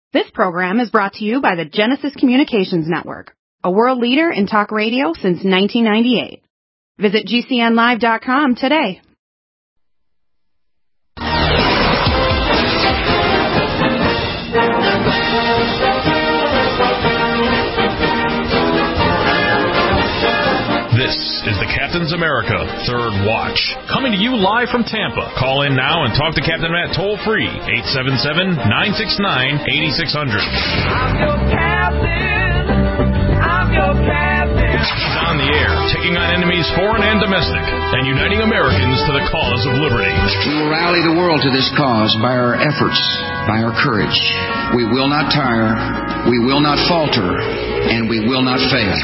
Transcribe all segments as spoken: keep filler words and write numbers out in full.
This program is brought to you by the Genesis Communications Network, a world leader in talk radio since nineteen ninety-eight. Visit G C N live dot com today. This is the Captain's America Third Watch, coming to you live from Tampa. Call in now and talk to Captain Matt toll-free, eight seven seven, nine six nine, eight six zero zero. I'm your captain. I'm your captain. He's on the air, taking on enemies foreign and domestic, and uniting Americans to the cause of liberty. We will rally the world to this cause by our efforts, by our courage. We will not tire, we will not falter, and we will not fail.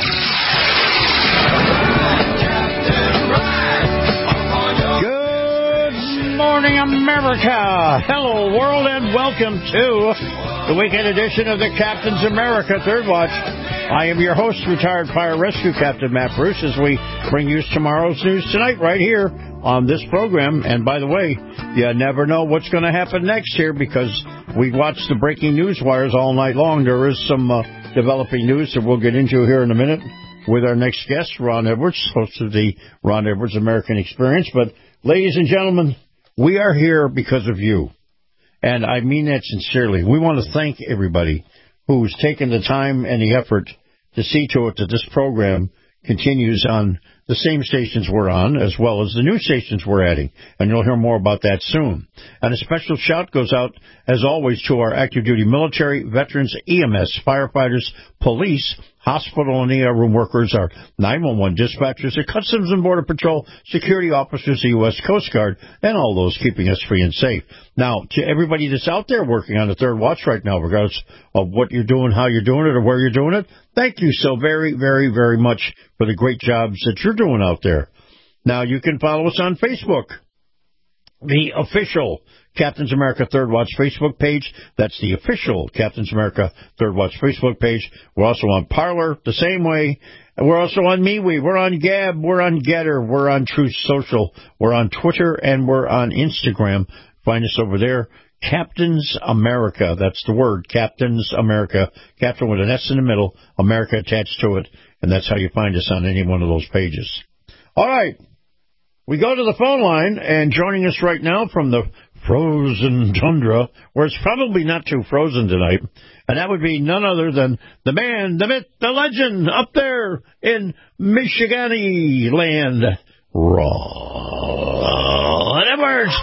Good morning, America. Hello, world, and welcome to the weekend edition of the Captain's America Third Watch. I am your host, retired fire rescue captain Matt Bruce, as we bring you tomorrow's news tonight right here on this program. And by the way, you never know what's going to happen next here because we watch the breaking news wires all night long. There is some uh, developing news that we'll get into here in a minute with our next guest, Ron Edwards, host of the Ron Edwards American Experience. But ladies and gentlemen, we are here because of you. And I mean that sincerely. We want to thank everybody who's taken the time and the effort to see to it that this program continues on the same stations we're on, as well as the new stations we're adding. And you'll hear more about that soon. And a special shout goes out, as always, to our active duty military, veterans, E M S, firefighters, police, hospital and E R room workers, our nine one one dispatchers, the Customs and Border Patrol, security officers, the U S Coast Guard, and all those keeping us free and safe. Now, to everybody that's out there working on the Third Watch right now, regardless of what you're doing, how you're doing it, or where you're doing it, thank you so very, very, very much for the great jobs that you're doing out there. Now, you can follow us on Facebook, the official Captain's America Third Watch Facebook page. That's the official Captain's America Third Watch Facebook page. We're also on Parler the same way. And we're also on MeWe. We're on Gab. We're on Getter. We're on Truth Social. We're on Twitter, and we're on Instagram. Find us over there. Captain's America. That's the word, Captain's America. Captain with an S in the middle, America attached to it. And that's how you find us on any one of those pages. All right. We go to the phone line, and joining us right now from the frozen tundra, where it's probably not too frozen tonight, and that would be none other than the man, the myth, the legend, up there in Michigany land, Ron Edwards.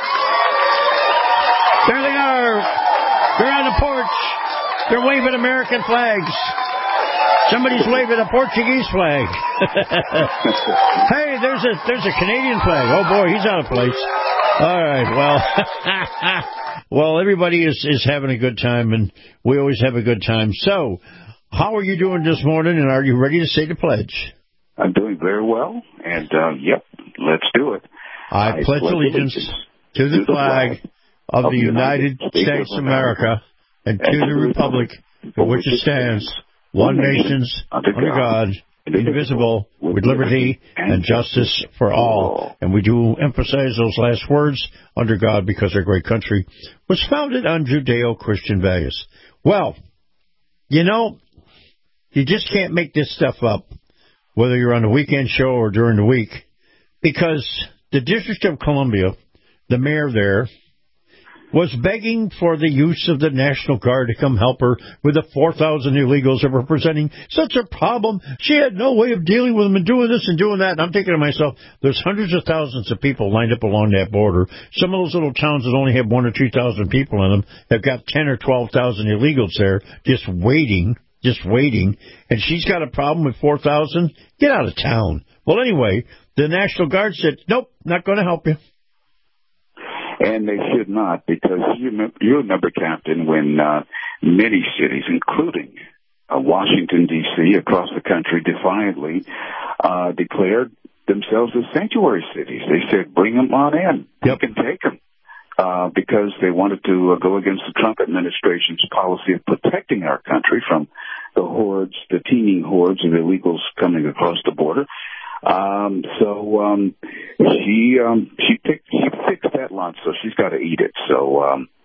There they are. They're on the porch. They're waving American flags. Somebody's waving a Portuguese flag. Hey, there's a there's a Canadian flag. Oh, boy, he's out of place. All right, well, well, everybody is, is having a good time, and we always have a good time. So, how are you doing this morning, and are you ready to say the pledge? I'm doing very well, and, uh, yep, let's do it. I, I pledge allegiance to the flag of the United States of America and to the republic for which it stands, one nation, under God, indivisible, with liberty and justice for all. And we do emphasize those last words, under God, because our great country was founded on Judeo-Christian values. Well, you know, you just can't make this stuff up, whether you're on the weekend show or during the week, because the District of Columbia, the mayor there, was begging for the use of the National Guard to come help her with the four thousand illegals that were presenting such a problem. She had no way of dealing with them and doing this and doing that. And I'm thinking to myself, there's hundreds of thousands of people lined up along that border. Some of those little towns that only have one or two thousand people in them have got ten or twelve thousand illegals there just waiting, just waiting. And she's got a problem with four thousand? Get out of town. Well, anyway, the National Guard said, nope, not going to help you. And they should not, because you remember, you remember Captain, when uh, many cities, including uh, Washington, D C, across the country, defiantly uh, declared themselves as sanctuary cities. They said, bring them on in. Yep. You can take them. Uh, because they wanted to uh, go against the Trump administration's policy of protecting our country from the hordes, the teeming hordes of illegals coming across the border. Um, so, um, she, um, she picked, she fixed that lunch, so she's got to eat it. So, um,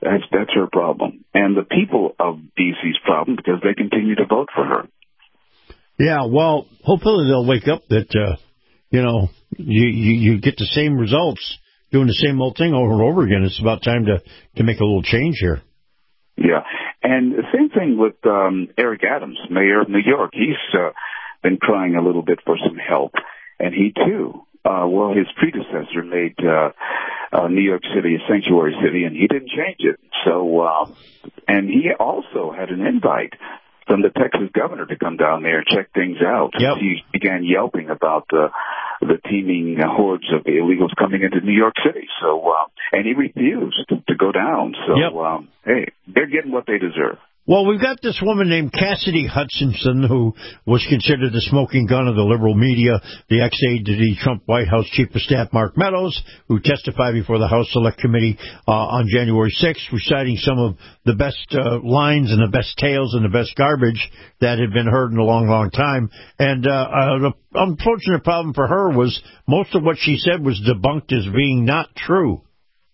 That's that's her problem, and the people of D C's problem because they continue to vote for her. Yeah, well, hopefully they'll wake up that uh, you know you, you you get the same results doing the same old thing over and over again. It's about time to to make a little change here. Yeah, and the same thing with um, Eric Adams, mayor of New York. He's uh, been crying a little bit for some help, and he too. Uh, well, his predecessor made uh, uh, New York City a sanctuary city, and he didn't change it. So, uh, and he also had an invite from the Texas governor to come down there and check things out. Yep. He began yelping about the the teeming hordes of illegals coming into New York City. So, uh, and he refused to go down. So, yep. um, hey, they're getting what they deserve. Well, we've got this woman named Cassidy Hutchinson, who was considered the smoking gun of the liberal media, the ex-aide to the Trump White House Chief of Staff Mark Meadows, who testified before the House Select Committee uh, on January sixth, reciting some of the best uh, lines and the best tales and the best garbage that had been heard in a long, long time. And uh, uh, the unfortunate problem for her was most of what she said was debunked as being not true.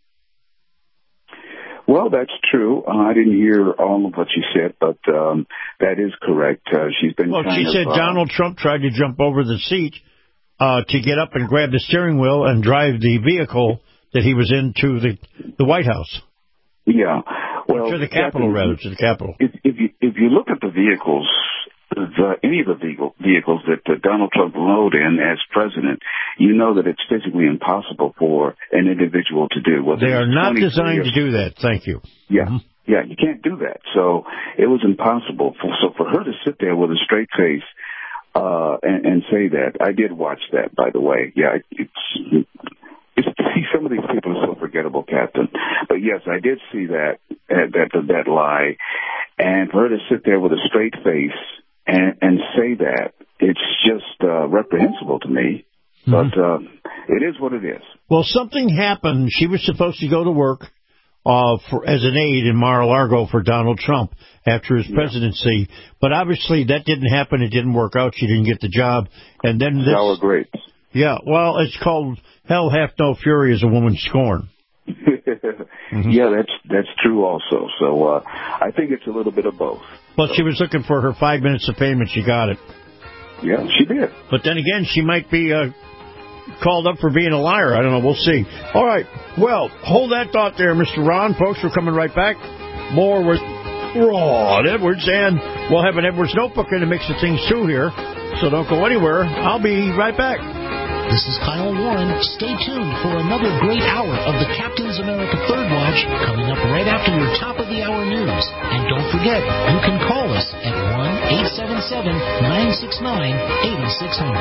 Well, that's true. Uh, I didn't hear all of what she said, but um, that is correct. Uh, she's been well, kind she of, said uh, Donald Trump tried to jump over the seat uh, to get up and grab the steering wheel and drive the vehicle that he was in to the, the White House. Yeah. Well, to the Capitol, rather, to the Capitol. If, if, you, if you look at the vehicles, the, any of the vehicle, vehicles that uh, Donald Trump rode in as president, you know that it's physically impossible for an individual to do. They are not designed to do that. Thank you. Yeah. Mm-hmm. Yeah, you can't do that. So it was impossible. For, so for her to sit there with a straight face uh, and, and say that, I did watch that, by the way. Yeah, it's, it's see, some of these people are so forgettable, Captain. But yes, I did see that that that, that lie, and for her to sit there with a straight face and, and say that, it's just uh, reprehensible to me. Mm-hmm. But uh, it is what it is. Well, something happened. She was supposed to go to work uh, for, as an aide in Mar-a-Lago for Donald Trump after his yeah. presidency. But obviously that didn't happen. It didn't work out. She didn't get the job. And then this, sour grapes. Yeah, well, it's called Hell Hath No Fury as a Woman's Scorn. mm-hmm. Yeah, that's that's true also. So uh, I think it's a little bit of both. Well, so. she was looking for her five minutes of payment. She got it. Yeah, she did. But then again, she might be uh, called up for being a liar. I don't know. We'll see. All right. Well, hold that thought there, Mister Ron. Folks, we're coming right back. More with Ron Edwards, and we'll have an Edwards notebook in the mix of things, too, here. So don't go anywhere. I'll be right back. This is Kyle Warren. Stay tuned for another great hour of the Captain's America Third Watch coming up right after your top of the hour news. And don't forget, you can call us at one eight seven seven, nine six nine, eight six zero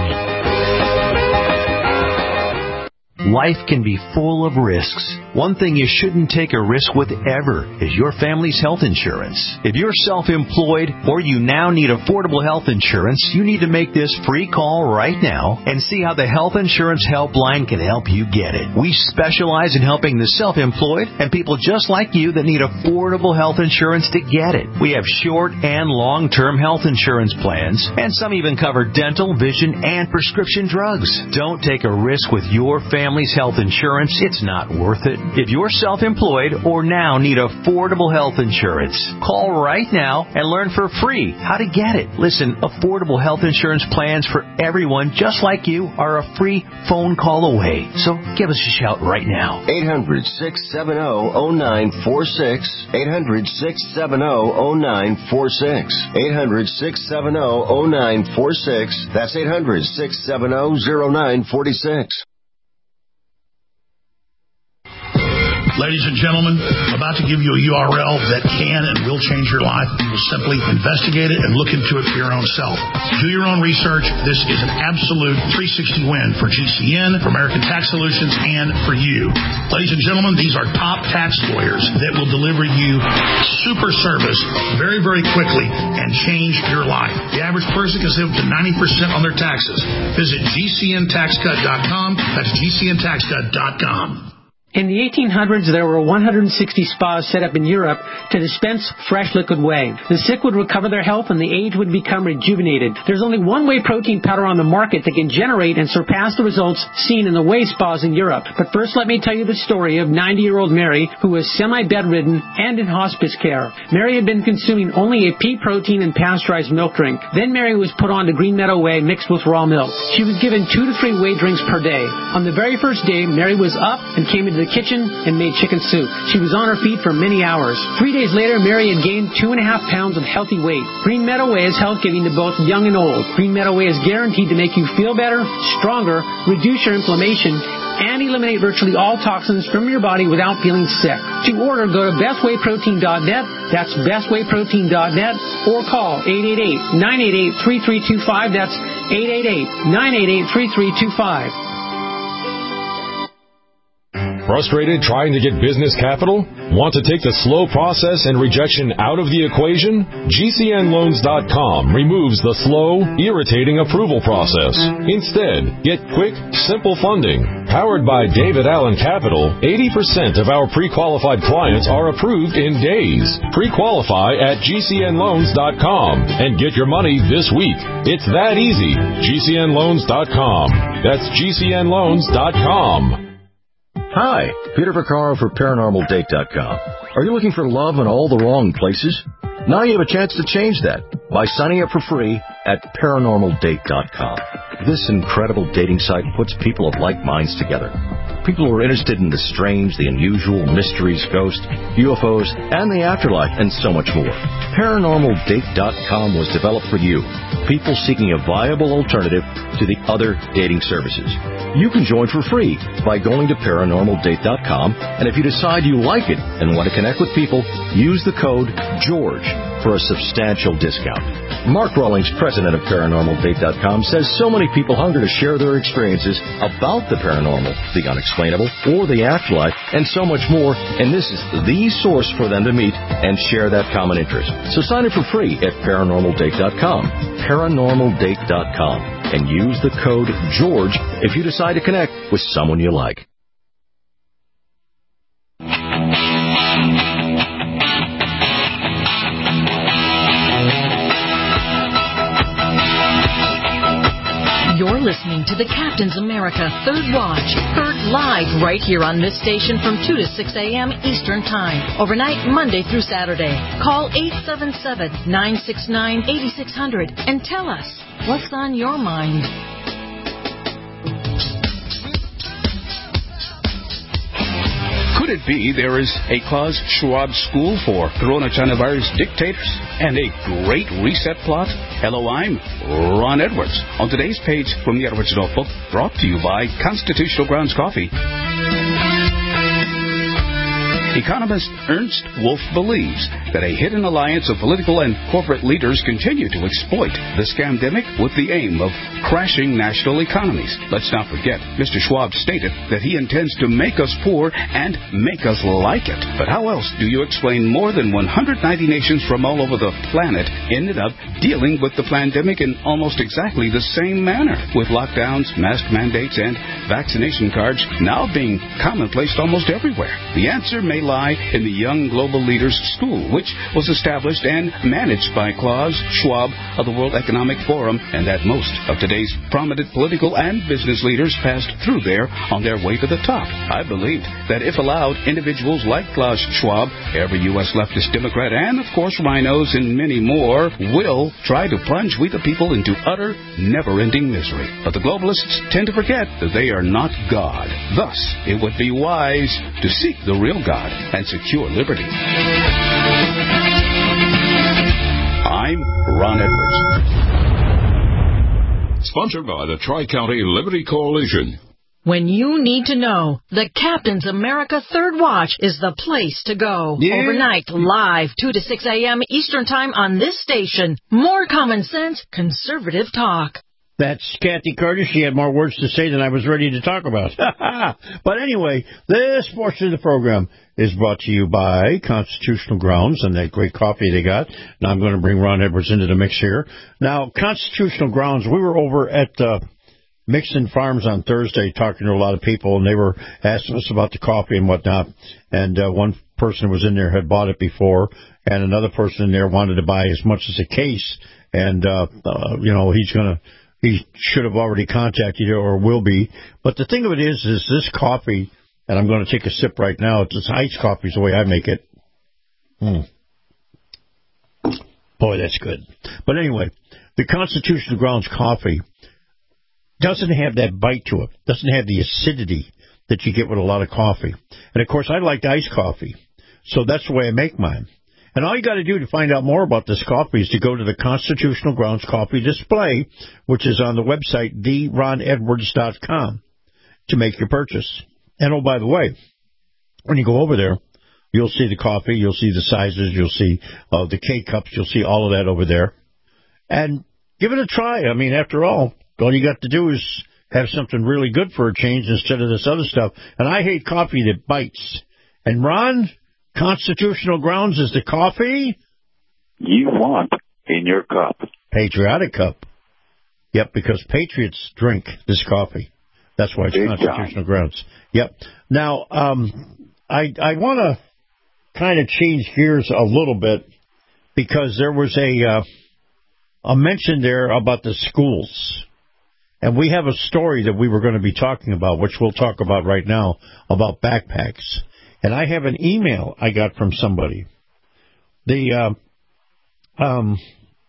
zero. Life can be full of risks. One thing you shouldn't take a risk with ever is your family's health insurance. If you're self-employed or you now need affordable health insurance, you need to make this free call right now and see how the Health Insurance Helpline can help you get it. We specialize in helping the self-employed and people just like you that need affordable health insurance to get it. We have short and long-term health insurance plans, and some even cover dental, vision, and prescription drugs. Don't take a risk with your family health insurance. It's not worth it. If you're self-employed or now need affordable health insurance, call right now and learn for free how to get it. Listen, affordable health insurance plans for everyone just like you are a free phone call away. So give us a shout right now. eight hundred, six seven zero, zero nine four six. eight hundred, six seven zero, zero nine four six. eight hundred, six seven zero, zero nine four six. That's eight hundred, six seven zero, zero nine four six. Ladies and gentlemen, I'm about to give you a U R L that can and will change your life. You will simply investigate it and look into it for your own self. Do your own research. This is an absolute three sixty win for G C N, for American Tax Solutions, and for you. Ladies and gentlemen, these are top tax lawyers that will deliver you super service very, very quickly and change your life. The average person can save up to ninety percent on their taxes. Visit G C N tax cut dot com. That's G C N tax cut dot com. In the eighteen hundreds, there were one hundred sixty spas set up in Europe to dispense fresh liquid whey. The sick would recover their health and the aged would become rejuvenated. There's only one whey protein powder on the market that can generate and surpass the results seen in the whey spas in Europe. But first, let me tell you the story of ninety-year-old Mary, who was semi-bedridden and in hospice care. Mary had been consuming only a pea protein and pasteurized milk drink. Then Mary was put on to Green Meadow Whey mixed with raw milk. She was given two to three whey drinks per day. On the very first day, Mary was up and came into the kitchen and made chicken soup. She was on her feet for many hours. Three days later, Mary had gained two and a half pounds of healthy weight. Green Meadow Whey is health-giving to both young and old. Green Meadow Whey is guaranteed to make you feel better, stronger, reduce your inflammation, and eliminate virtually all toxins from your body without feeling sick. To order, go to best whey protein dot net. That's best whey protein dot net, or call eight eight eight, nine eight eight, three three two five. That's eight eight eight, nine eight eight, three three two five. Frustrated trying to get business capital? Want to take the slow process and rejection out of the equation? G C N loans dot com removes the slow, irritating approval process. Instead, get quick, simple funding. Powered by David Allen Capital, eighty percent of our pre-qualified clients are approved in days. Pre-qualify at G C N loans dot com and get your money this week. It's that easy. G C N loans dot com. That's G C N loans dot com. Hi, Peter Vaccaro for Paranormal Date dot com. Are you looking for love in all the wrong places? Now you have a chance to change that by signing up for free at Paranormal Date dot com. This incredible dating site puts people of like minds together. People who are interested in the strange, the unusual, mysteries, ghosts, U F Os, and the afterlife, and so much more. Paranormal Date dot com was developed for you, people seeking a viable alternative to the other dating services. You can join for free by going to Paranormal Date dot com, and if you decide you like it and want to connect with people, use the code GEORGE for a substantial discount. Mark Rawlings, president of Paranormal Date dot com, says so many people hunger to share their experiences about the paranormal, the unexplainable, or the afterlife, and so much more, and this is the source for them to meet and share that common interest. So sign up for free at Paranormal Date dot com, Paranormal Date dot com, and use the code GEORGE if you decide to connect with someone you like. You're listening to the Captain's America Third Watch, heard live right here on this station from two to six a.m. Eastern Time, overnight Monday through Saturday. Call eight seven seven, nine six nine, eight six zero zero and tell us what's on your mind. Could it be there is a Klaus Schwab school for coronavirus dictators and a great reset plot? Hello, I'm Ron Edwards. On today's page from the Edwards Notebook, brought to you by Constitutional Grounds Coffee. Economist Ernst Wolf believes that a hidden alliance of political and corporate leaders continue to exploit the scamdemic with the aim of crashing national economies. Let's not forget, Mister Schwab stated that he intends to make us poor and make us like it. But how else do you explain more than one hundred ninety nations from all over the planet ended up dealing with the pandemic in almost exactly the same manner, with lockdowns, mask mandates, and vaccination cards now being commonplace almost everywhere? The answer may lie in the Young Global Leaders School, which was established and managed by Klaus Schwab of the World Economic Forum, and that most of today's prominent political and business leaders passed through there on their way to the top. I believed that if allowed, individuals like Klaus Schwab, every U S leftist Democrat, and of course rhinos and many more will try to plunge we the people into utter, never-ending misery. But the globalists tend to forget that they are not God. Thus, it would be wise to seek the real God and secure liberty. I'm Ron Edwards. Sponsored by the Tri-County Liberty Coalition. When you need to know, the Captain's America Third Watch is the place to go. Yeah. Overnight, live, two to six a.m. Eastern Time on this station. More common sense, conservative talk. That's Kathy Curtis. She had more words to say than I was ready to talk about. But anyway, this portion of the program is brought to you by Constitutional Grounds and that great coffee they got. Now I'm going to bring Ron Edwards into the mix here. Now, Constitutional Grounds, we were over at uh, Mixon Farms on Thursday talking to a lot of people, and they were asking us about the coffee and whatnot. And uh, one person was in there had bought it before, and another person in there wanted to buy as much as a case. And, uh, uh, you know, he's going to, he should have already contacted you or will be. But the thing of it is, is this coffee, and I'm going to take a sip right now. It's this iced coffee is the way I make it. Mm. Boy, that's good. But anyway, the Constitutional Grounds coffee doesn't have that bite to it, doesn't have the acidity that you get with a lot of coffee. And, of course, I like iced coffee, so that's the way I make mine. And all you got to do to find out more about this coffee is to go to the Constitutional Grounds Coffee Display, which is on the website, the ron edwards dot com, to make your purchase. And, oh, by the way, when you go over there, you'll see the coffee, you'll see the sizes, you'll see uh, the K-cups, you'll see all of that over there. And give it a try. I mean, after all, all you got to do is have something really good for a change instead of this other stuff. And I hate coffee that bites. And, Ron, Constitutional Grounds is the coffee you want in your cup. Patriotic cup. Yep, because patriots drink this coffee. That's why it's Big Constitutional time. Grounds. Yep. Now, um, I I want to kind of change gears a little bit because there was a uh, a mention there about the schools. And we have a story that we were going to be talking about, which we'll talk about right now, about backpacks. And I have an email I got from somebody. The uh, um,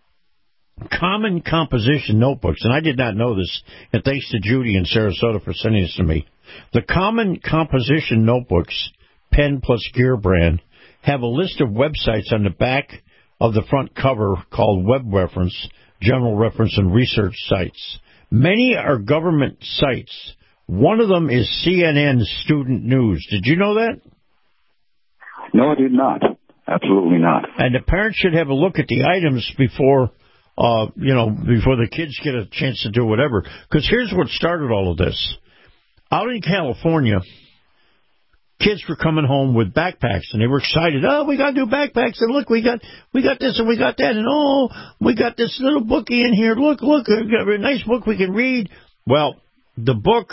Common Composition Notebooks, and I did not know this, and thanks to Judy in Sarasota for sending this to me. The Common Composition Notebooks, Pen Plus Gear brand, have a list of websites on the back of the front cover called Web Reference, General Reference, and Research Sites. Many are government sites. One of them is C N N Student News. Did you know that? No, I did not. Absolutely not. And the parents should have a look at the items before, uh, you know, before the kids get a chance to do whatever. Because here's what started all of this. Out in California, kids were coming home with backpacks, and they were excited. Oh, we got new backpacks, and look, we got we got this and we got that, and oh, we got this little bookie in here. Look, look, we got a nice book we can read. Well, the book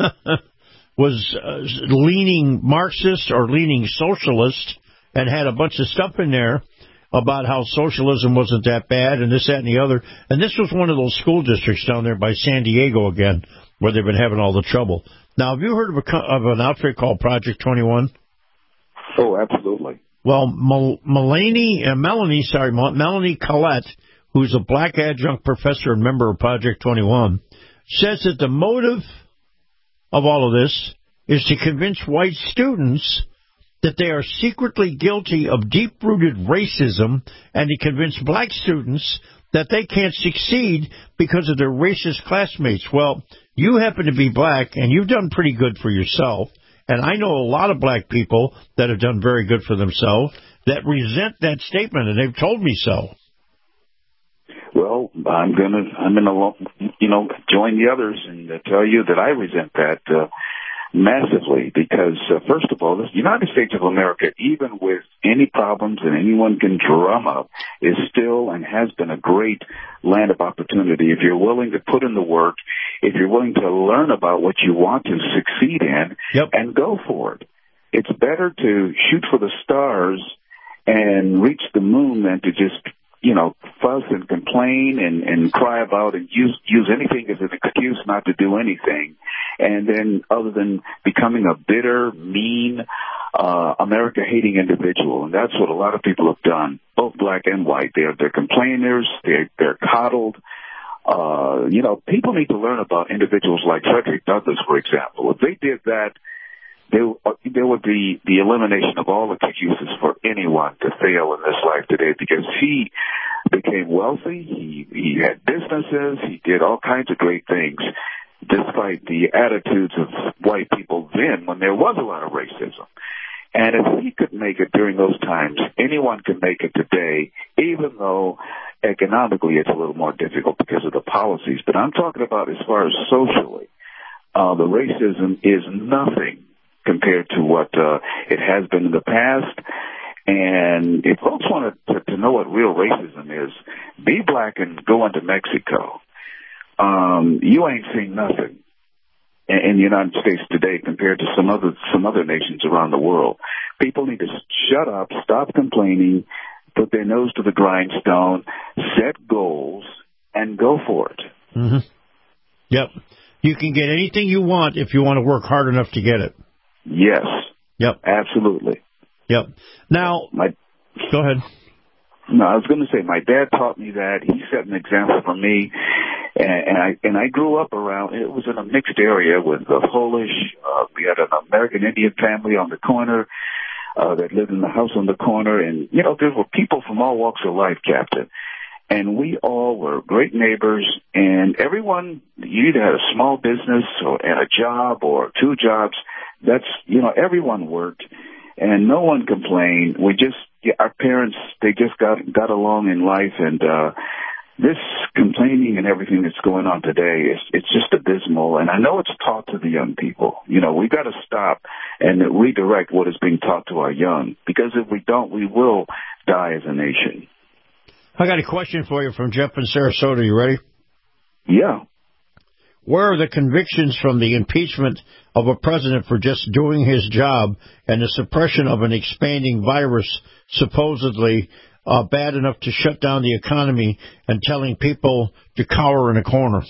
was uh, leaning Marxist or leaning socialist and had a bunch of stuff in there about how socialism wasn't that bad and this, that, and the other. And this was one of those school districts down there by San Diego again where they've been having all the trouble. Now, have you heard of, a, of an outfit called Project twenty-one? Oh, absolutely. Well, Mel- Melanie, uh, Melanie, sorry, Melanie Collette, who's a black adjunct professor and member of Project twenty-one, says that the motive of all of this is to convince white students that they are secretly guilty of deep-rooted racism and to convince black students that they can't succeed because of their racist classmates. Well, you happen to be black, and you've done pretty good for yourself, and I know a lot of black people that have done very good for themselves that resent that statement, and they've told me so. Well, I'm gonna, I'm gonna, you know, join the others and uh, tell you that I resent that uh, massively because, uh, first of all, the United States of America, even with any problems that anyone can drum up, is still and has been a great land of opportunity. If you're willing to put in the work, if you're willing to learn about what you want to succeed in, yep. and go for it. It's better to shoot for the stars and reach the moon than to just, you know, fuss and complain and, and cry about and use use anything as an excuse not to do anything. And then other than becoming a bitter, mean, uh, America-hating individual. And that's what a lot of people have done, both black and white. They're, they're complainers. They're, they're coddled. Uh, you know, people need to learn about individuals like Frederick Douglass, for example. If they did that, There, there would be the elimination of all excuses for anyone to fail in this life today because he became wealthy, he, he had businesses, he did all kinds of great things despite the attitudes of white people then when there was a lot of racism. And if he could make it during those times, anyone can make it today, even though economically it's a little more difficult because of the policies. But I'm talking about as far as socially, uh, the racism is nothing compared to what uh, it has been in the past. And if folks want to, to know what real racism is, be black and go into Mexico. um, you ain't seen nothing in, in the United States today compared to some other some other nations around the world. People need to shut up, stop complaining, put their nose to the grindstone, set goals, and go for it. Mm-hmm. Yep. You can get anything you want if you want to work hard enough to get it. Yes. Yep. Absolutely. Yep. Now, my go ahead. No, I was going to say my dad taught me that. He set an example for me, and, and I and I grew up around. It was in a mixed area with the Polish. Uh, we had an American Indian family on the corner uh, that lived in the house on the corner, and you know there were people from all walks of life, Captain. And we all were great neighbors, and everyone, you either had a small business or and a job or two jobs. That's, you know, everyone worked, and no one complained. We just, yeah, our parents, they just got got along in life, and uh, this complaining and everything that's going on today, is it's just abysmal, and I know it's taught to the young people. You know, we got to stop and redirect what is being taught to our young, because if we don't, we will die as a nation. I got a question for you from Jeff in Sarasota. You ready? Yeah. Where are the convictions from the impeachment of a president for just doing his job and the suppression of an expanding virus supposedly uh, bad enough to shut down the economy and telling people to cower in a corner?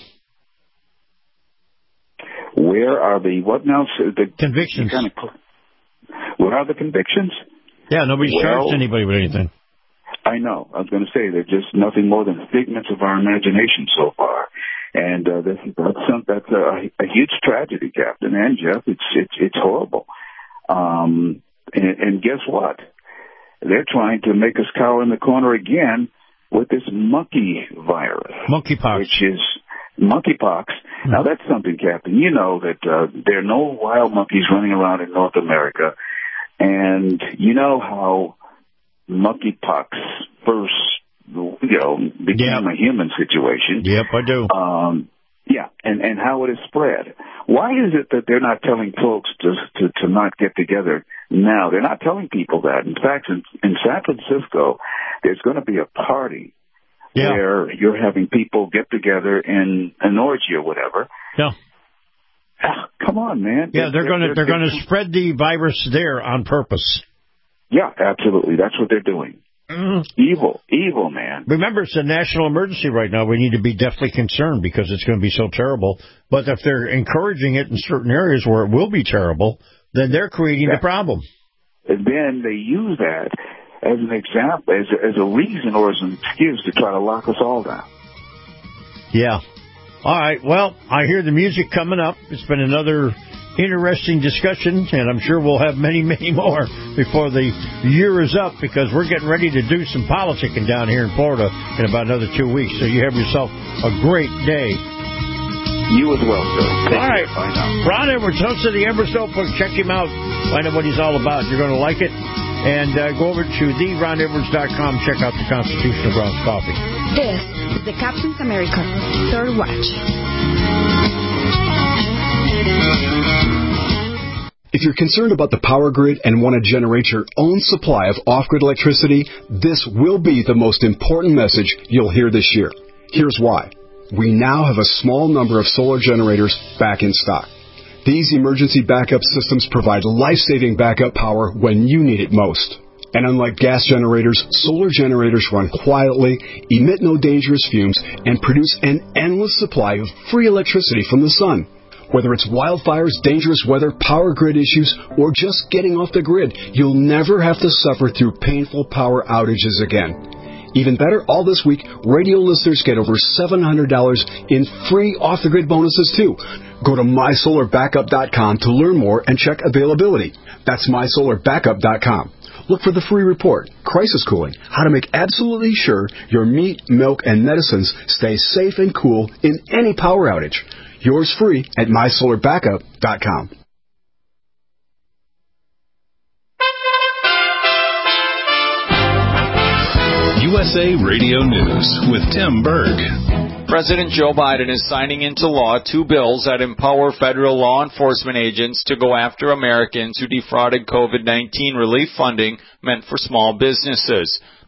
Where are the, what now? The convictions. Kind of, where are the convictions? Yeah, nobody's well, charged anybody with anything. I know. I was going to say they're just nothing more than figments of our imagination so far, and uh, this, that's some, that's a, a huge tragedy, Captain and Jeff. It's it's it's horrible. Um, and, and guess what? They're trying to make us cower in the corner again with this monkey virus, monkeypox, which is monkeypox. Mm-hmm. Now that's something, Captain. You know that uh, there are no wild monkeys running around in North America, and you know how monkeypox first, you know, became yep. a human situation. Yep, I do. Um, yeah, and, and how it is spread. Why is it that they're not telling folks to, to to not get together now? They're not telling people that. In fact, in, in San Francisco, there's going to be a party yeah. where you're having people get together in an orgy or whatever. Yeah. Ah, come on, man. Yeah, they're, they're going to they're, they're going to spread the virus there on purpose. Yeah, absolutely. That's what they're doing. Mm. Evil, evil, man. Remember, it's a national emergency right now. We need to be deathly concerned because it's going to be so terrible. But if they're encouraging it in certain areas where it will be terrible, then they're creating that, the problem. And then they use that as an example, as a, as a reason or as an excuse to try to lock us all down. Yeah. All right. Well, I hear the music coming up. It's been another interesting discussion, and I'm sure we'll have many, many more before the year is up, because we're getting ready to do some politicking down here in Florida in about another two weeks. So you have yourself a great day. You as well, sir. All right. Ron Edwards, host of the Embers Notebook. Check him out. Find out what he's all about. You're going to like it. And uh, go over to the ron edwards dot com. Check out the Constitution of Brown's Coffee. This is the Captain's America Third Watch. If you're concerned about the power grid and want to generate your own supply of off-grid electricity, this will be the most important message you'll hear this year. Here's why. We now have a small number of solar generators back in stock. These emergency backup systems provide life-saving backup power when you need it most. And unlike gas generators, solar generators run quietly, emit no dangerous fumes, and produce an endless supply of free electricity from the sun. Whether it's wildfires, dangerous weather, power grid issues, or just getting off the grid, you'll never have to suffer through painful power outages again. Even better, all this week, radio listeners get over seven hundred dollars in free off-the-grid bonuses, too. Go to my solar backup dot com to learn more and check availability. That's my solar backup dot com. Look for the free report, Crisis Cooling, how to make absolutely sure your meat, milk, and medicines stay safe and cool in any power outage. Yours free at my solar backup dot com. U S A Radio News with Tim Berg. President Joe Biden is signing into law two bills that empower federal law enforcement agents to go after Americans who defrauded COVID nineteen relief funding meant for small businesses.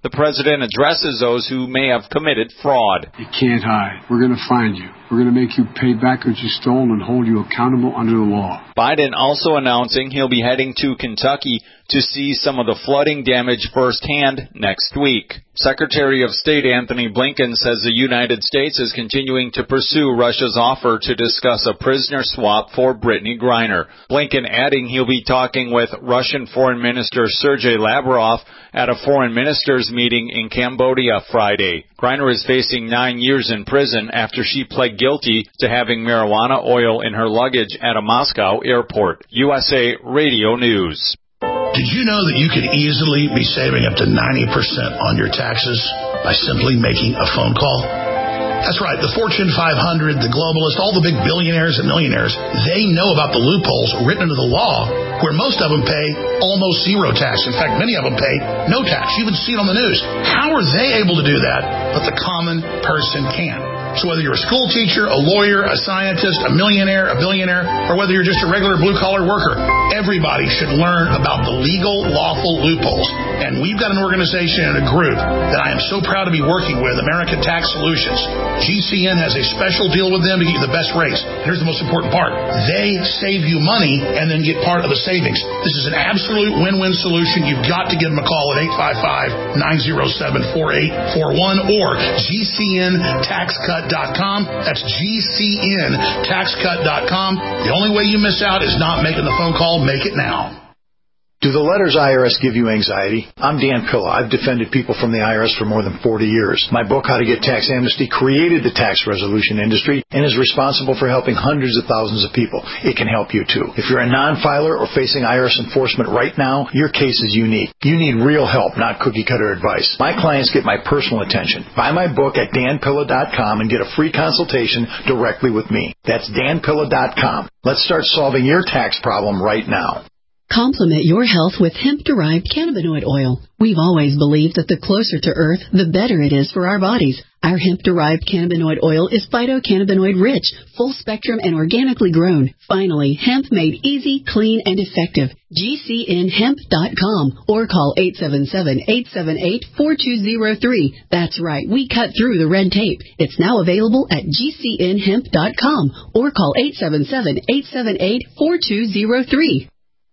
the president addresses those who may have committed fraud. You can't hide. We're going to find you. We're going to make you pay back what you stole and hold you accountable under the law. Biden also announcing he'll be heading to Kentucky to see some of the flooding damage firsthand next week. Secretary of State Anthony Blinken says the United States is continuing to pursue Russia's offer to discuss a prisoner swap for Brittany Griner. Blinken adding he'll be talking with Russian Foreign Minister Sergei Lavrov at a foreign ministers meeting in Cambodia Friday. Griner is facing nine years in prison after she pled guilty to having marijuana oil in her luggage at a Moscow airport. U S A Radio News. Did you know that you could easily be saving up to ninety percent on your taxes by simply making a phone call? That's right. The Fortune five hundred, the globalists, all the big billionaires and millionaires, they know about the loopholes written into the law where most of them pay almost zero tax. In fact, many of them pay no tax. You would see it on the news. How are they able to do that, but the common person can't? So whether you're a school teacher, a lawyer, a scientist, a millionaire, a billionaire, or whether you're just a regular blue-collar worker, everybody should learn about the legal, lawful loopholes. And we've got an organization and a group that I am so proud to be working with, American Tax Solutions. G C N has a special deal with them to get you the best rates. Here's the most important part. They save you money and then get part of the savings. This is an absolute win-win solution. You've got to give them a call at eight five five, nine oh seven, four eight four one or G C N tax cut dot com. That's G C N tax cut dot com. The only way you miss out is not making the phone call. Make it now. Do the letters I R S give you anxiety? I'm Dan Pilla. I've defended people from the I R S for more than forty years. My book, How to Get Tax Amnesty, created the tax resolution industry and is responsible for helping hundreds of thousands of people. It can help you, too. If you're a non-filer or facing I R S enforcement right now, your case is unique. You need real help, not cookie-cutter advice. My clients get my personal attention. Buy my book at dan pilla dot com and get a free consultation directly with me. That's dan pilla dot com. Let's start solving your tax problem right now. Complement your health with hemp-derived cannabinoid oil. We've always believed that the closer to Earth, the better it is for our bodies. Our hemp-derived cannabinoid oil is phytocannabinoid-rich, full-spectrum, and organically grown. Finally, hemp made easy, clean, and effective. G C N hemp dot com or call eight seven seven, eight seven eight, four two zero three. That's right, we cut through the red tape. It's now available at G C N hemp dot com or call eight seven seven, eight seven eight, four two zero three.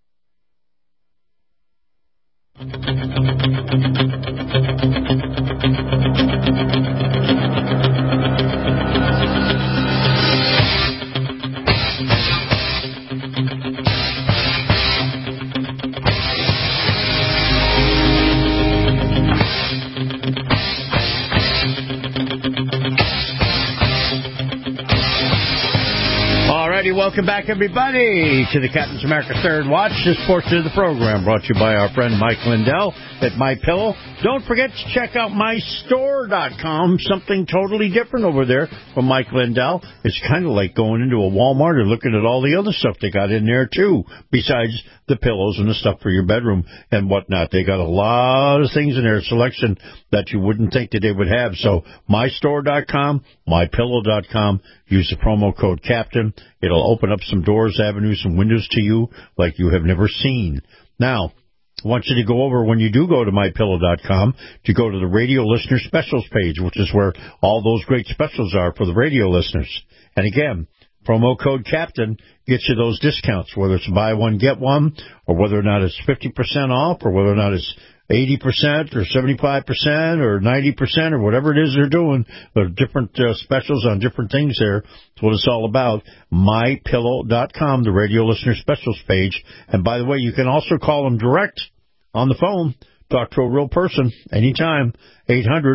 Alrighty, welcome back, everybody, to the Captain's America Third Watch. This portion of the program brought to you by our friend Mike Lindell at MyPillow. Don't forget to check out my store dot com. Something totally different over there from Mike Lindell. It's kind of like going into a Walmart and looking at all the other stuff they got in there, too, besides the pillows and the stuff for your bedroom and whatnot. They got a lot of things in their selection that you wouldn't think that they would have. So my store dot com, my pillow dot com. Use the promo code CAPTAIN. It'll open up some doors, avenues, and windows to you like you have never seen. Now, I want you to go over, when you do go to my pillow dot com, to go to the radio listener specials page, which is where all those great specials are for the radio listeners. And again, promo code CAPTAIN gets you those discounts, whether it's buy one, get one, or whether or not it's fifty percent off, or whether or not it's eighty percent or seventy-five percent or ninety percent or whatever it is they're doing. There are different uh, specials on different things there. That's what it's all about. my pillow dot com, the radio listener specials page. And by the way, you can also call them direct on the phone. Talk to a real person anytime. eight hundred,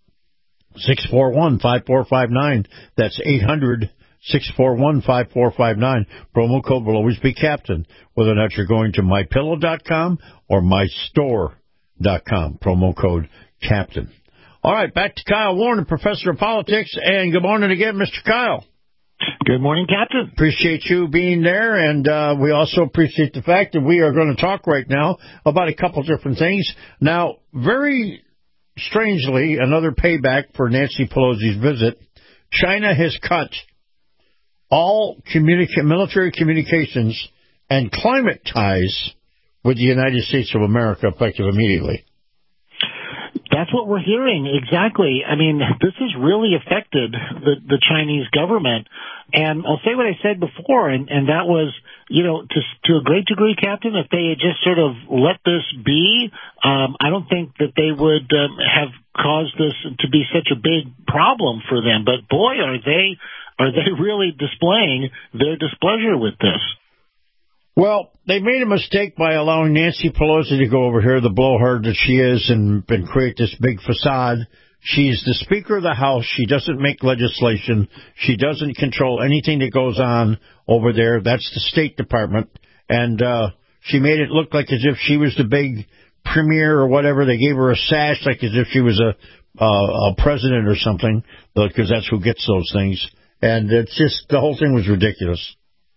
six four one, five four five nine. That's eight hundred, six four one, five four five nine. Promo code will always be CAPTAIN, whether or not you're going to my pillow dot com or my store dot com. Promo code CAPTAIN. All right, back to Kyle Warner, Professor of Politics, and good morning again, Mister Kyle. Good morning, Captain. Appreciate you being there, and uh, we also appreciate the fact that we are going to talk right now about a couple different things. Now, very strangely, another payback for Nancy Pelosi's visit, China has cut all communica- military communications and climate ties with the United States of America effective immediately. That's what we're hearing, exactly. I mean, this has really affected the, the Chinese government. And I'll say what I said before, and, and that was, you know, to, to a great degree, Captain, if they had just sort of let this be, um, I don't think that they would um, have caused this to be such a big problem for them. But boy, are they are they really displaying their displeasure with this. Well, they made a mistake by allowing Nancy Pelosi to go over here, the blowhard that she is, and, and create this big facade. She's the Speaker of the House. She doesn't make legislation. She doesn't control anything that goes on over there. That's the State Department. And uh, she made it look like as if she was the big premier or whatever. They gave her a sash like as if she was a, uh, a president or something, because that's who gets those things. And it's just, the whole thing was ridiculous.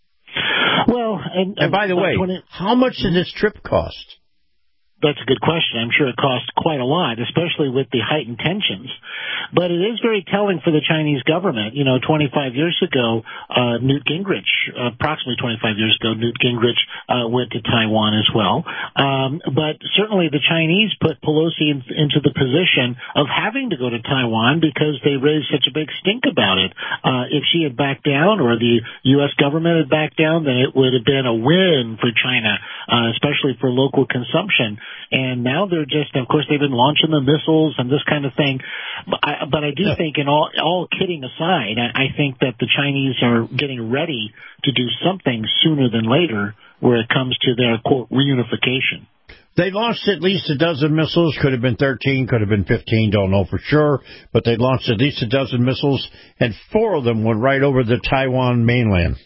Well, and, and by the way, it, how much did this trip cost? That's a good question. I'm sure it cost quite a lot, especially with the heightened tensions. But it is very telling for the Chinese government. You know, twenty-five years ago, uh, Newt Gingrich, uh, approximately twenty-five years ago, Newt Gingrich uh, went to Taiwan as well. Um, but certainly the Chinese put Pelosi in, into the position of having to go to Taiwan because they raised such a big stink about it. Uh, if she had backed down or the U S government had backed down, then it would have been a win for China, uh, especially for local consumption. And now they're just, of course, they've been launching the missiles and this kind of thing. But I, but I do yeah. think, in all, all kidding aside, I, I think that the Chinese are getting ready to do something sooner than later where it comes to their, quote, reunification. They launched at least a dozen missiles. Could have been thirteen, could have been fifteen, don't know for sure. But they launched at least a dozen missiles, and four of them went right over the Taiwan mainland.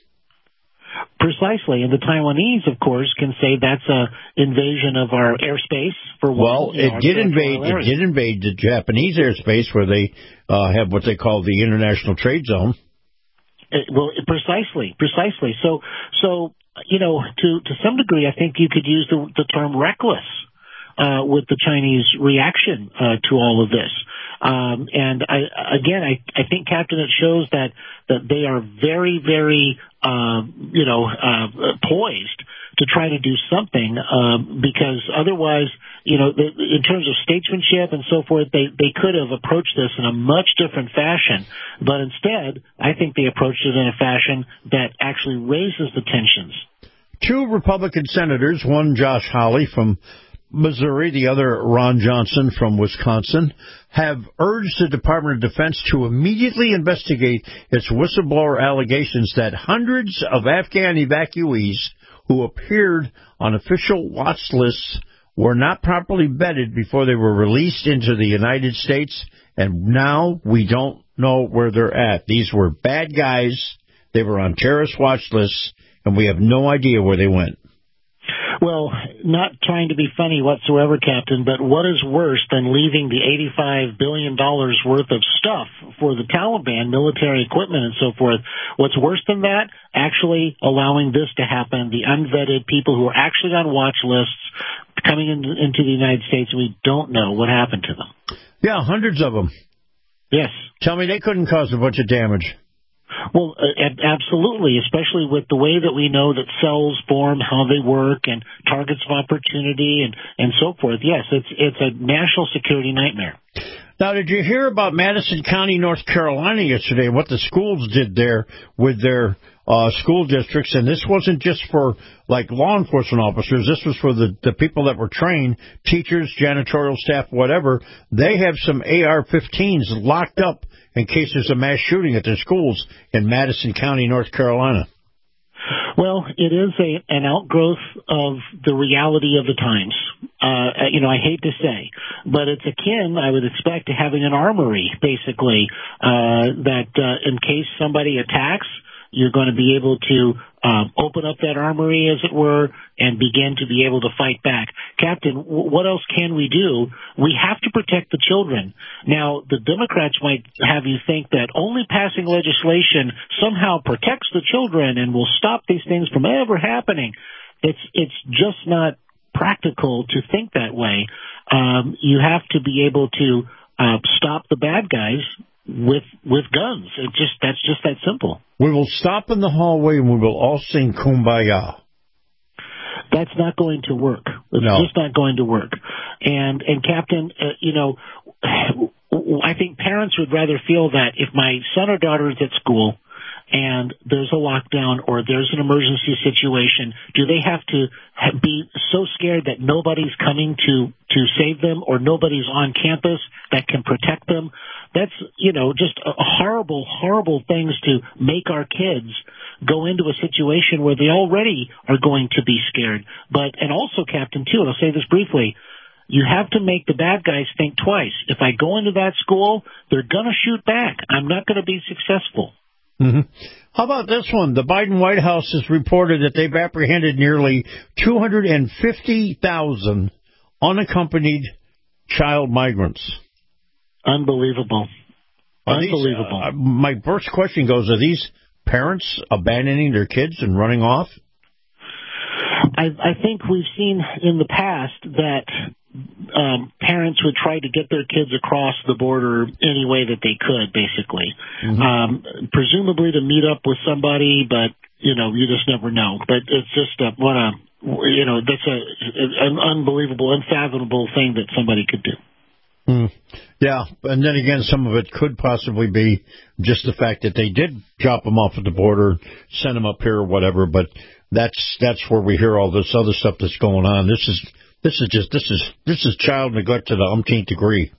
Precisely, and the Taiwanese, of course, can say that's a invasion of our airspace. For one, well, you know, it did invade. It did invade the Japanese airspace, where they uh, have what they call the International Trade Zone. It, well, precisely, precisely. So, so you know, to to some degree, I think you could use the, the term reckless uh, with the Chinese reaction uh, to all of this. Um, and I, again, I, I think, Captain, it shows that, that they are very, very, uh, you know, uh, poised to try to do something, um, because otherwise, you know, the, in terms of statesmanship and so forth, they, they could have approached this in a much different fashion. But instead, I think they approached it in a fashion that actually raises the tensions. Two Republican senators, one Josh Hawley from Missouri, the other Ron Johnson from Wisconsin, have urged the Department of Defense to immediately investigate its whistleblower allegations that hundreds of Afghan evacuees who appeared on official watch lists were not properly vetted before they were released into the United States, and now we don't know where they're at. These were bad guys. They were on terrorist watch lists, and we have no idea where they went. Well, not trying to be funny whatsoever, Captain, but what is worse than leaving the eighty-five billion dollars worth of stuff for the Taliban, military equipment and so forth? What's worse than that? Actually allowing this to happen, the unvetted people who are actually on watch lists coming in, into the United States, and we don't know what happened to them. Yeah, hundreds of them. Yes. Tell me they couldn't cause a bunch of damage. Well, uh, absolutely, especially with the way that we know that cells form, how they work, and targets of opportunity, and, and so forth. Yes, it's it's a national security nightmare. Now, did you hear about Madison County, North Carolina yesterday, what the schools did there with their uh, school districts? And this wasn't just for, like, law enforcement officers. This was for the, the people that were trained, teachers, janitorial staff, whatever. They have some A R fifteens locked up in case there's a mass shooting at their schools in Madison County, North Carolina. Well, it is a, an outgrowth of the reality of the times. Uh, you know, I hate to say, but it's akin, I would expect, to having an armory, basically, uh, that uh, in case somebody attacks, you're going to be able to um, open up that armory, as it were, and begin to be able to fight back. Captain, w- what else can we do? We have to protect the children. Now, the Democrats might have you think that only passing legislation somehow protects the children and will stop these things from ever happening. It's it's just not practical to think that way. Um, you have to be able to uh, stop the bad guys with with guns. It just that's just that simple. We will stop in the hallway and we will all sing Kumbaya. That's not going to work. It's no. just not going to work. And and Captain, uh, you know, I think parents would rather feel that if my son or daughter is at school and there's a lockdown or there's an emergency situation, do they have to be so scared that nobody's coming to, to save them or nobody's on campus that can protect them? That's, you know, just a horrible, horrible things to make our kids go into a situation where they already are going to be scared. But, and also, Captain, too, and I'll say this briefly, you have to make the bad guys think twice. If I go into that school, they're going to shoot back. I'm not going to be successful. Mm-hmm. How about this one? The Biden White House has reported that they've apprehended nearly two hundred fifty thousand unaccompanied child migrants. Unbelievable. Are these, Unbelievable. Uh, my first question goes, are these parents abandoning their kids and running off? I, I think we've seen in the past that um, parents would try to get their kids across the border any way that they could, basically. Mm-hmm. Um, presumably to meet up with somebody, but, you know, you just never know. But it's just a, what a, you know, that's a, an unbelievable, unfathomable thing that somebody could do. Mm. Yeah, and then again, some of it could possibly be just the fact that they did drop them off at the border, send them up here or whatever, but that's that's where we hear all this other stuff that's going on. This is this is just this is this is child neglect to the umpteenth degree.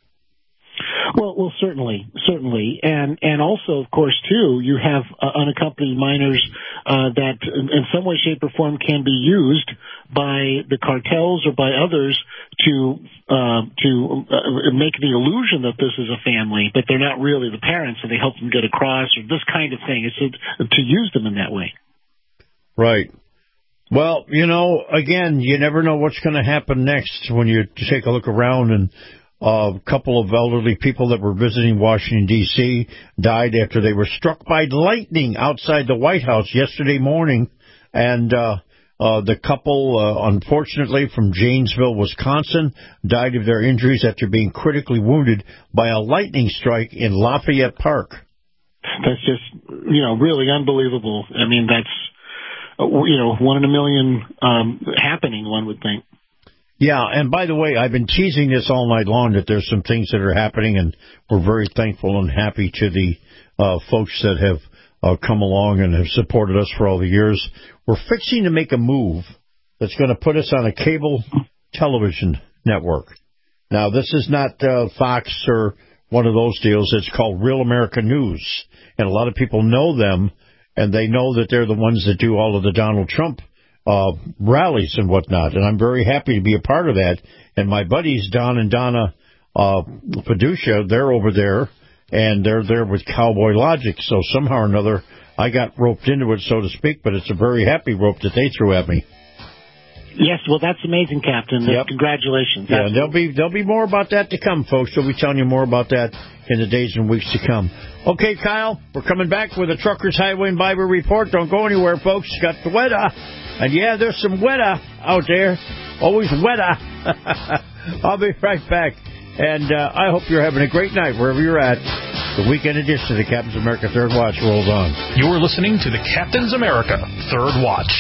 Well, well, certainly, certainly, and and also, of course, too, you have uh, unaccompanied minors uh, that, in, in some way, shape, or form, can be used by the cartels or by others to uh, to uh, make the illusion that this is a family, but they're not really the parents, and they help them get across, or this kind of thing. It's to, to use them in that way. Right. Well, you know, again, you never know what's going to happen next when you take a look around, and uh, a couple of elderly people that were visiting Washington, D C died after they were struck by lightning outside the White House yesterday morning. And uh, uh, the couple, uh, unfortunately, from Janesville, Wisconsin, died of their injuries after being critically wounded by a lightning strike in Lafayette Park. That's just, you know, really unbelievable. I mean, that's, you know, one in a million um, happening, one would think. Yeah, and by the way, I've been teasing this all night long that there's some things that are happening, and we're very thankful and happy to the uh, folks that have uh, come along and have supported us for all the years. We're fixing to make a move that's going to put us on a cable television network. Now, this is not uh, Fox or one of those deals. It's called Real America News, and a lot of people know them, and they know that they're the ones that do all of the Donald Trump Uh, rallies and whatnot, and I'm very happy to be a part of that. And my buddies, Don and Donna uh, Paducia, they're over there, and they're there with Cowboy Logic. So somehow or another, I got roped into it, so to speak, but it's a very happy rope that they threw at me. Yes, well, that's amazing, Captain. Yep. Congratulations. Yeah, and there'll be there'll be more about that to come, folks. We'll be telling you more about that in the days and weeks to come. Okay, Kyle, we're coming back with a Truckers Highway and Bible report. Don't go anywhere, folks. Got the weather. And, yeah, there's some weather out there. Always weather. I'll be right back. And uh, I hope you're having a great night wherever you're at. The weekend edition of the Captain's America Third Watch rolls on. You're listening to the Captain's America Third Watch.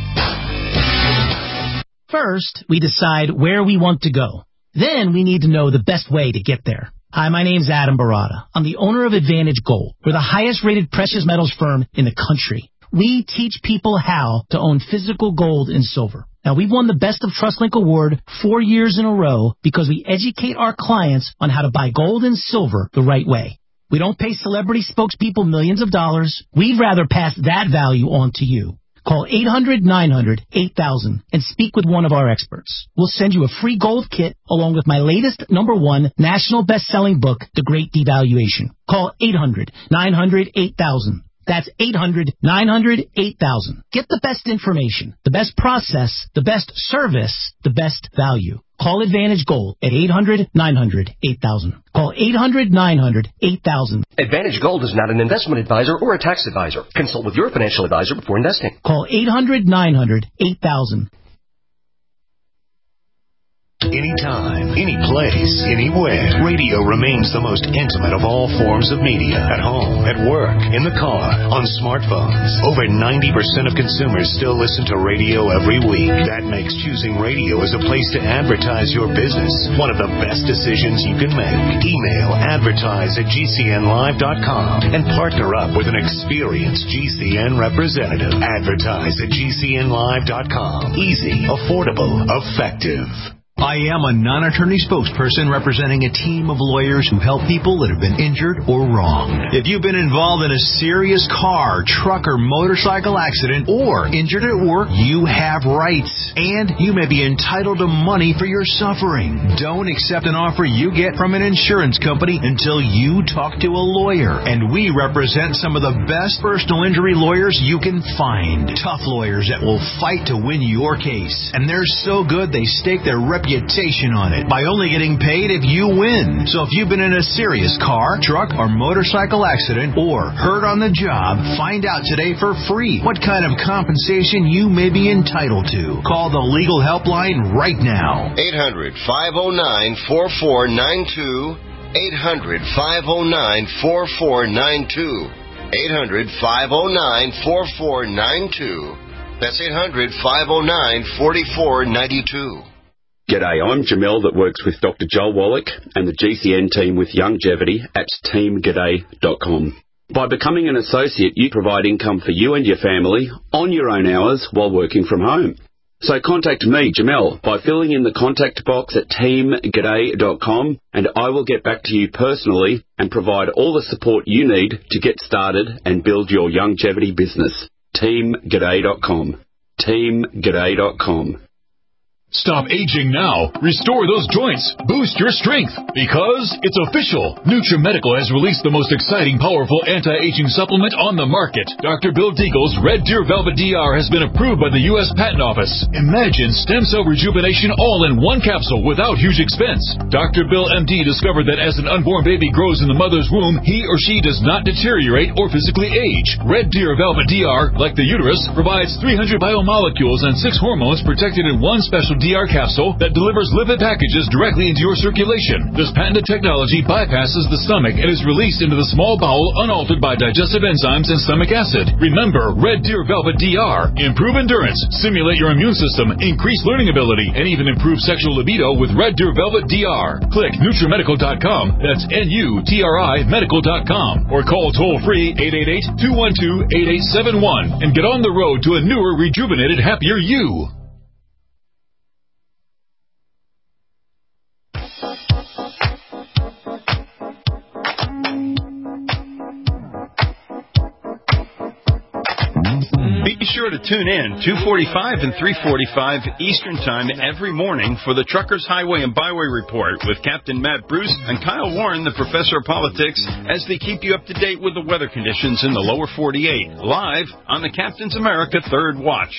First, we decide where we want to go. Then we need to know the best way to get there. Hi, my name's Adam Barada. I'm the owner of Advantage Gold. We're the highest-rated precious metals firm in the country. We teach people how to own physical gold and silver. Now, we've won the Best of TrustLink Award four years in a row because we educate our clients on how to buy gold and silver the right way. We don't pay celebrity spokespeople millions of dollars. We'd rather pass that value on to you. Call eight hundred, nine hundred, eight thousand and speak with one of our experts. We'll send you a free gold kit along with my latest number one national best-selling book, The Great Devaluation. Call eight hundred, nine hundred, eight thousand. That's eight hundred, nine hundred, eight thousand. Get the best information, the best process, the best service, the best value. Call Advantage Gold at eight hundred, nine hundred, eight thousand. Call eight hundred, nine hundred, eight thousand. Advantage Gold is not an investment advisor or a tax advisor. Consult with your financial advisor before investing. Call eight hundred, nine hundred, eight thousand. Anytime, any place, anywhere. Radio remains the most intimate of all forms of media. At home, at work, in the car, on smartphones. Over ninety percent of consumers still listen to radio every week. That makes choosing radio as a place to advertise your business one of the best decisions you can make. Email advertise at G C N live dot com and partner up with an experienced G C N representative. Advertise at G C N live dot com. Easy, affordable, effective. I am a non-attorney spokesperson representing a team of lawyers who help people that have been injured or wronged. If you've been involved in a serious car, truck, or motorcycle accident or injured at work, you have rights, and you may be entitled to money for your suffering. Don't accept an offer you get from an insurance company until you talk to a lawyer, and we represent some of the best personal injury lawyers you can find. Tough lawyers that will fight to win your case, and they're so good they stake their reputation reputation on it by only getting paid if you win. So if you've been in a serious car, truck, or motorcycle accident or hurt on the job, find out today for free what kind of compensation you may be entitled to. Call the legal helpline right now. eight hundred, five oh nine, four four nine two. eight hundred, five oh nine, four four nine two. eight hundred, five oh nine, four four nine two. That's eight hundred, five oh nine, four four nine two. G'day, I'm Jamel that works with Doctor Joel Wallach and the G C N team with Longevity at team g'day dot com. By becoming an associate, you provide income for you and your family on your own hours while working from home. So contact me, Jamel, by filling in the contact box at team g'day dot com, and I will get back to you personally and provide all the support you need to get started and build your longevity business. team g'day dot com. team g'day dot com. Stop aging now. Restore those joints. Boost your strength. Because it's official. NutriMedical has released the most exciting, powerful anti-aging supplement on the market. Doctor Bill Deagle's Red Deer Velvet D R has been approved by the U S Patent Office. Imagine stem cell rejuvenation all in one capsule without huge expense. Doctor Bill M D discovered that as an unborn baby grows in the mother's womb, he or she does not deteriorate or physically age. Red Deer Velvet D R, like the uterus, provides three hundred biomolecules and six hormones protected in one special D R capsule that delivers lipid packages directly into your circulation. This patented technology bypasses the stomach and is released into the small bowel unaltered by digestive enzymes and stomach acid. Remember, Red Deer Velvet D R. Improve endurance, stimulate your immune system, increase learning ability, and even improve sexual libido with Red Deer Velvet D R. Click NutriMedical dot com, that's N U T R I medical dot com, or call toll-free eight eight eight, two one two, eight eight seven one and get on the road to a newer, rejuvenated, happier you. Be sure to tune in two forty-five and three forty-five Eastern Time every morning for the Truckers Highway and Byway Report with Captain Matt Bruce and Kyle Warren, the Professor of Politics, as they keep you up to date with the weather conditions in the lower forty-eight, live on the Captain's America Third Watch.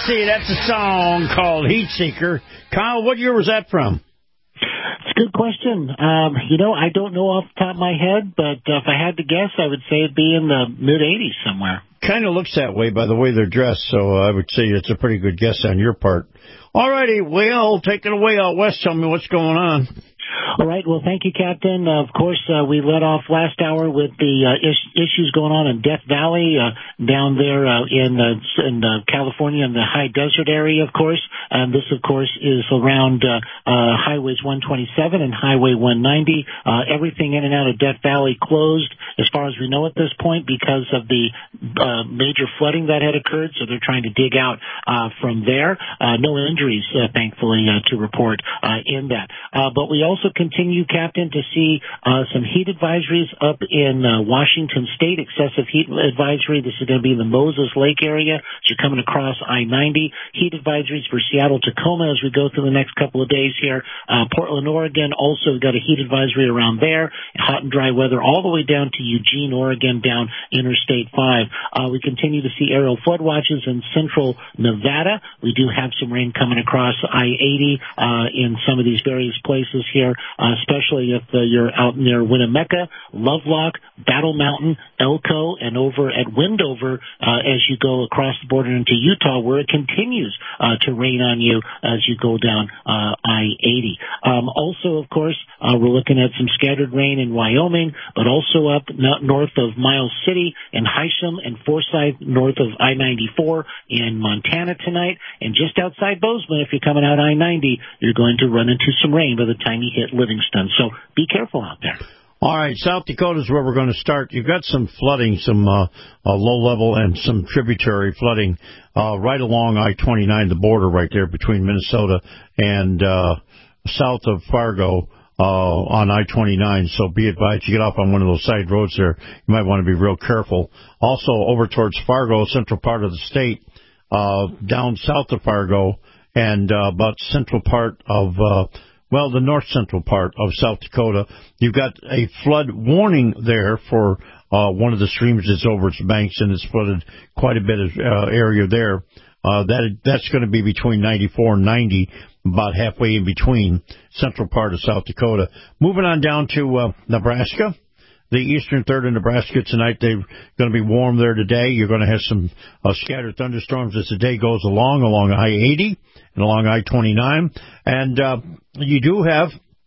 see, that's a song called Heat Seeker. Kyle, what year was that from? It's a good question. Um, you know, I don't know off the top of my head, but uh, if I had to guess, I would say it'd be in the mid-eighties somewhere. Kind of looks that way by the way they're dressed, so I would say it's a pretty good guess on your part. All righty, Will, take it away out west. Tell me what's going on. All right. Well, thank you, Captain. Uh, of course, uh, we led off last hour with the uh, is- issues going on in Death Valley, uh, down there uh, in, uh, in uh, California in the high desert area, of course. And this, of course, is around uh, uh, Highways one twenty-seven and Highway one ninety. Uh, everything in and out of Death Valley closed, as far as we know at this point, because of the uh, major flooding that had occurred. So they're trying to dig out uh, from there. Uh, no injuries, uh, thankfully, uh, to report uh, in that. Uh, but we also continue, Captain, to see uh, some heat advisories up in uh, Washington State, excessive heat advisory. This is going to be in the Moses Lake area. So you're coming across I ninety. Heat advisories for Seattle, Tacoma as we go through the next couple of days here. Uh, Portland, Oregon, also got a heat advisory around there. Hot and dry weather all the way down to Eugene, Oregon, down Interstate five. Uh, we continue to see aerial flood watches in central Nevada. We do have some rain coming across I eighty uh, in some of these various places here. Uh, especially if uh, you're out near Winnemucca, Lovelock, Battle Mountain, Elko, and over at Windover uh, as you go across the border into Utah, where it continues uh, to rain on you as you go down uh, I eighty. Um, also, of course, uh, we're looking at some scattered rain in Wyoming, but also up n- north of Miles City and Hysham and Forsyth, north of I ninety-four in Montana tonight. And just outside Bozeman, if you're coming out I ninety, you're going to run into some rain by the time you hit Livingston. So be careful out there. All right, South Dakota is where we're going to start. You've got some flooding, some uh, uh, low-level and some tributary flooding uh, right along I twenty-nine, the border right there between Minnesota and uh, south of Fargo uh, on I twenty-nine. So be advised, you get off on one of those side roads there, you might want to be real careful. Also, over towards Fargo, central part of the state, uh, down south of Fargo, and uh, about central part of uh Well, the north-central part of South Dakota, you've got a flood warning there for uh, one of the streams that's over its banks, and it's flooded quite a bit of uh, area there. Uh, that that's going to be between ninety-four and ninety, about halfway in between central part of South Dakota. Moving on down to uh, Nebraska. The eastern third of Nebraska tonight, they're going to be warm there today. You're going to have some uh, scattered thunderstorms as the day goes along, along I eighty and along I twenty-nine. And uh, you do have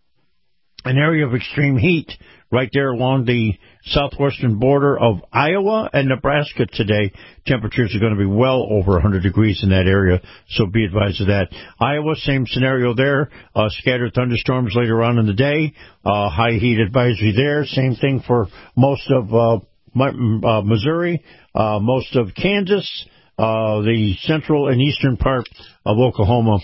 an area of extreme heat right there along the southwestern border of Iowa and Nebraska today. Temperatures are going to be well over one hundred degrees in that area, so be advised of that. Iowa, same scenario there. Uh, scattered thunderstorms later on in the day. Uh, high heat advisory there. Same thing for most of uh, uh, Missouri, uh, most of Kansas, uh, the central and eastern part of Oklahoma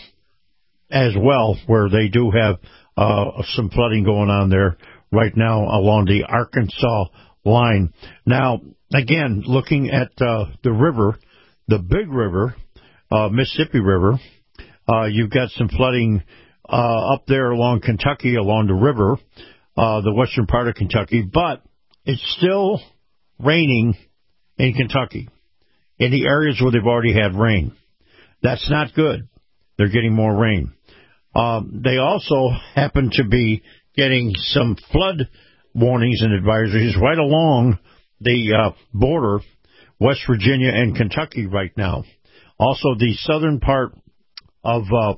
as well, where they do have uh, some flooding going on there right now along the Arkansas line. Now, again, looking at uh, the river, the big river, uh, Mississippi River, uh, you've got some flooding uh, up there along Kentucky, along the river, uh, the western part of Kentucky, but it's still raining in Kentucky, in the areas where they've already had rain. That's not good. They're getting more rain. Um, they also happen to be getting some flood warnings and advisories right along the uh, border, West Virginia and Kentucky right now. Also, the southern part of uh,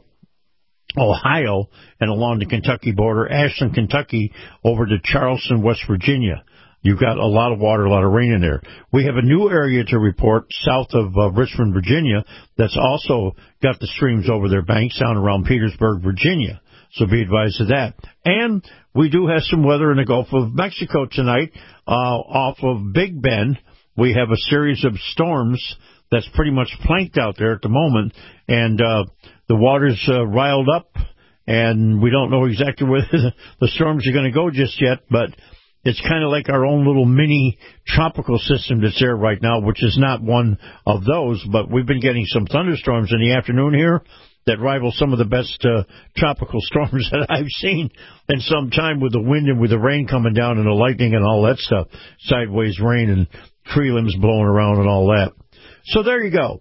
Ohio and along the Kentucky border, Ashland, Kentucky, over to Charleston, West Virginia. You've got a lot of water, a lot of rain in there. We have a new area to report south of uh, Richmond, Virginia, that's also got the streams over their banks down around Petersburg, Virginia. So be advised of that. And we do have some weather in the Gulf of Mexico tonight. Uh, off of Big Bend, we have a series of storms that's pretty much planked out there at the moment. And uh, the water's uh, riled up, and we don't know exactly where the storms are going to go just yet, but it's kind of like our own little mini tropical system that's there right now, which is not one of those, but we've been getting some thunderstorms in the afternoon here that rival some of the best uh, tropical storms that I've seen in some time, with the wind and with the rain coming down and the lightning and all that stuff, sideways rain and tree limbs blowing around and all that. So there you go.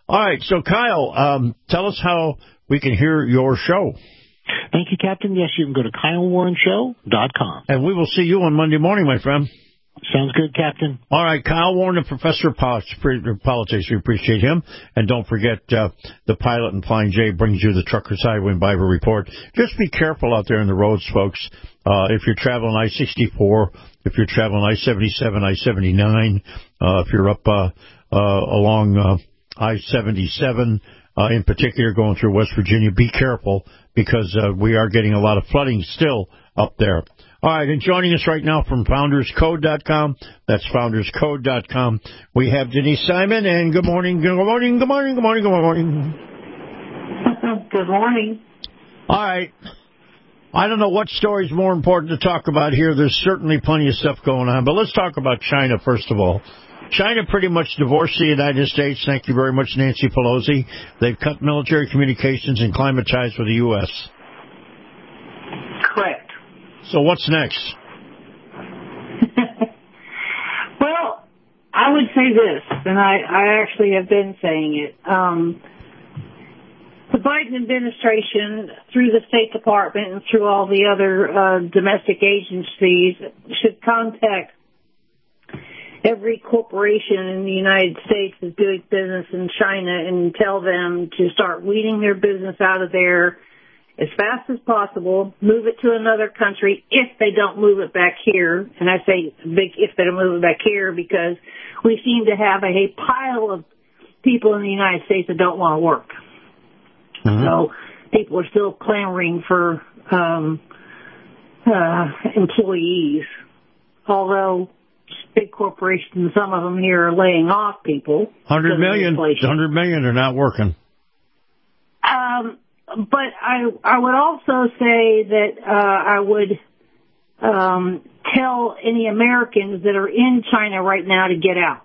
All right, so Kyle, um, tell us how we can hear your show. Thank you, Captain. Yes, you can go to Kyle Warren Show dot com. And we will see you on Monday morning, my friend. Sounds good, Captain. All right, Kyle Warren, the professor of politics. We appreciate him. And don't forget, uh, the pilot and Flying J brings you the Truckers Highway and Byway Report. Just be careful out there in the roads, folks. Uh, if you're traveling I sixty-four, if you're traveling I seventy-seven, I seventy-nine, uh, if you're up uh, uh, along uh, I seventy-seven, uh, in particular going through West Virginia, be careful because uh, we are getting a lot of flooding still up there. All right, and joining us right now from Founders Code dot com, that's Founders Code dot com, we have Denise Simon, and good morning, good morning, good morning, good morning, good morning. Good morning. All right. I don't know what story is more important to talk about here. There's certainly plenty of stuff going on, but let's talk about China first of all. China pretty much divorced the United States. Thank you very much, Nancy Pelosi. They've cut military communications and climate ties with the U S Correct. So what's next? Well, I would say this, and I, I actually have been saying it. Um, the Biden administration, through the State Department and through all the other uh, domestic agencies, should contact every corporation in the United States that's doing business in China and tell them to start weeding their business out of there as fast as possible, move it to another country if they don't move it back here. And I say big if they don't move it back here because we seem to have a pile of people in the United States that don't want to work. Mm-hmm. So people are still clamoring for um, uh, employees, although big corporations, some of them here are laying off people. one hundred million, one hundred million are not working. Um. But I I would also say that uh, I would um, tell any Americans that are in China right now to get out.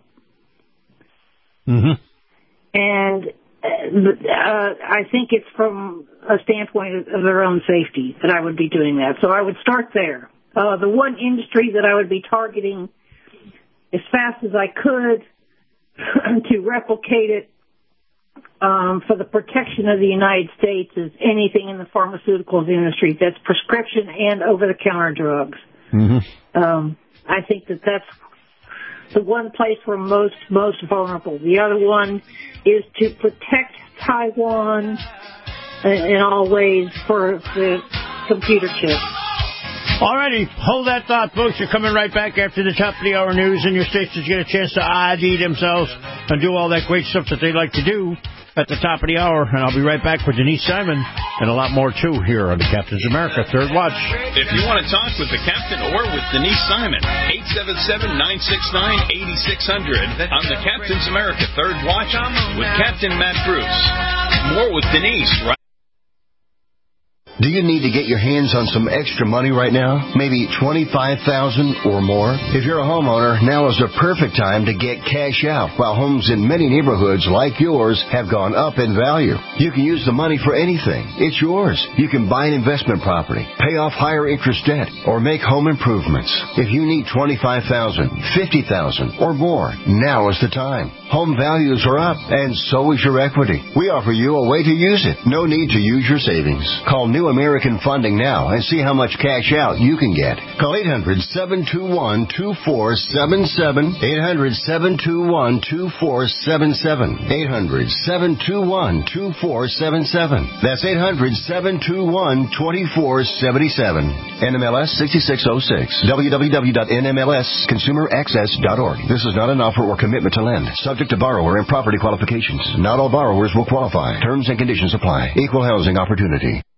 Mm-hmm. And uh, I think it's from a standpoint of their own safety that I would be doing that. So I would start there. Uh, the one industry that I would be targeting as fast as I could to replicate it Um, for the protection of the United States is anything in the pharmaceuticals industry that's prescription and over-the-counter drugs. Mm-hmm. Um, I think that that's the one place we're most, most vulnerable. The other one is to protect Taiwan in, in all ways for the computer chips. All righty, hold that thought, folks. You're coming right back after the top of the hour news, and your stations get a chance to I D themselves and do all that great stuff that they like to do at the top of the hour. And I'll be right back with Denise Simon and a lot more, too, here on the Captain's America Third Watch. If you want to talk with the captain or with Denise Simon, eight seven seven, nine six nine, eight six zero zero on the Captain's America Third Watch with Captain Matt Bruce. More with Denise, right? Do you need to get your hands on some extra money right now? Maybe twenty-five thousand dollars or more? If you're a homeowner, now is the perfect time to get cash out while homes in many neighborhoods like yours have gone up in value. You can use the money for anything. It's yours. You can buy an investment property, pay off higher interest debt, or make home improvements. If you need twenty-five thousand dollars, fifty thousand dollars or more, now is the time. Home values are up, and so is your equity. We offer you a way to use it. No need to use your savings. Call New American Funding now and see how much cash out you can get. Call eight hundred, seven two one, two four seven seven, eight hundred, seven two one, two four seven seven, eight hundred, seven two one, two four seven seven. That's eight hundred, seven two one, two four seven seven. N M L S sixty-six oh six. w w w dot n m l s consumer access dot org. This is not an offer or commitment to lend. Subject to borrower and property qualifications. Not all borrowers will qualify. Terms and conditions apply. Equal housing opportunity.